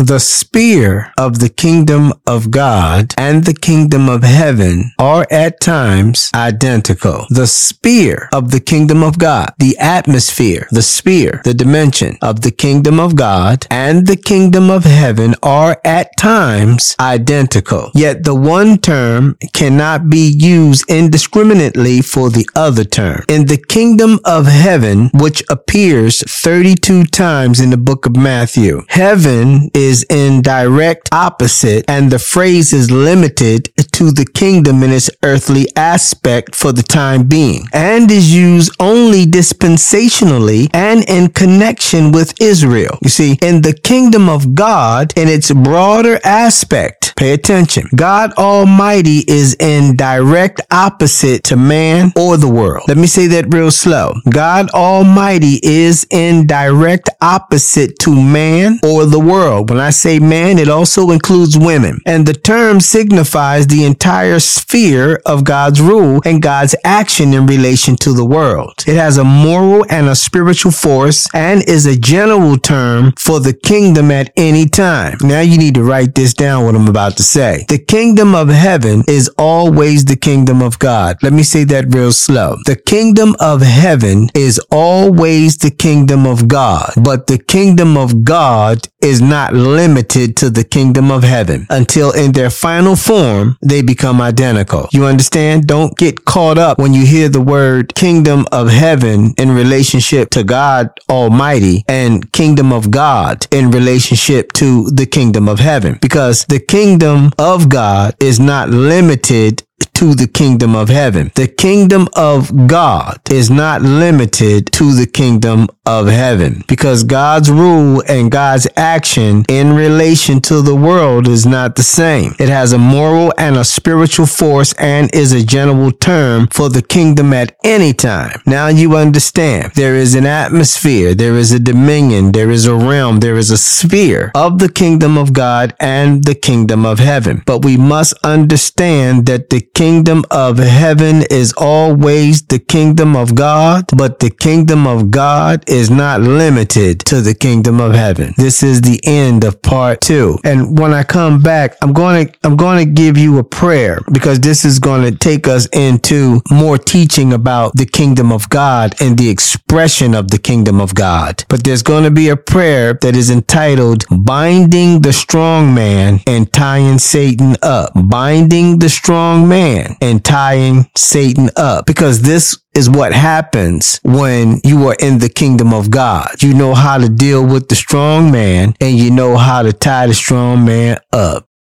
The sphere of the kingdom of God and the kingdom of heaven are at times identical. The sphere of the kingdom of God, the atmosphere, the sphere, the dimension of the kingdom of God and the kingdom of heaven are at times identical. Yet the one term cannot be used indiscriminately for the other term. In the kingdom of heaven, which appears 32 times in the book of Matthew, heaven is in direct opposite, and the phrase is limited to the kingdom in its earthly aspect for the time being, and is used only dispensationally and in connection with Israel. You see, in the kingdom of God, in its broader aspect, pay attention, God Almighty is in direct opposite to man or the world. Let me say that real slow. God Almighty is in direct opposite to man or the world. When I say man, it also includes women. And the term signifies the entire sphere of God's rule and God's action in relation to the world. It has a moral and a spiritual force and is a general term for the kingdom at any time. Now you need to write this down, what I'm about to say. The kingdom of heaven is always the kingdom of God. Let me say that real slow. The kingdom of heaven is always the kingdom of God, but the kingdom of God is not limited to the kingdom of heaven until in their final form, they become identical. You understand? Don't get caught up when you hear the word kingdom of heaven in relationship to God Almighty and kingdom of God in relationship to the kingdom of heaven, because the kingdom of God is not limited to the kingdom of heaven. The kingdom of God is not limited to the kingdom of heaven, because God's rule and God's action in relation to the world is not the same. It has a moral and a spiritual force and is a general term for the kingdom at any time. Now you understand. There is an atmosphere, there is a dominion, there is a realm, there is a sphere of the kingdom of God and the kingdom of heaven. But we must understand that the kingdom of heaven is always the kingdom of God, but the kingdom of God is not limited to the kingdom of heaven. This is the end of part 2. And when I come back, I'm going to give you a prayer, because this is going to take us into more teaching about the kingdom of God and the expression of the kingdom of God. But there's going to be a prayer that is entitled Binding the Strong Man and Tying Satan Up. Binding the strong man and tying Satan up, because this is what happens when you are in the kingdom of God. You know how to deal with the strong man and you know how to tie the strong man up.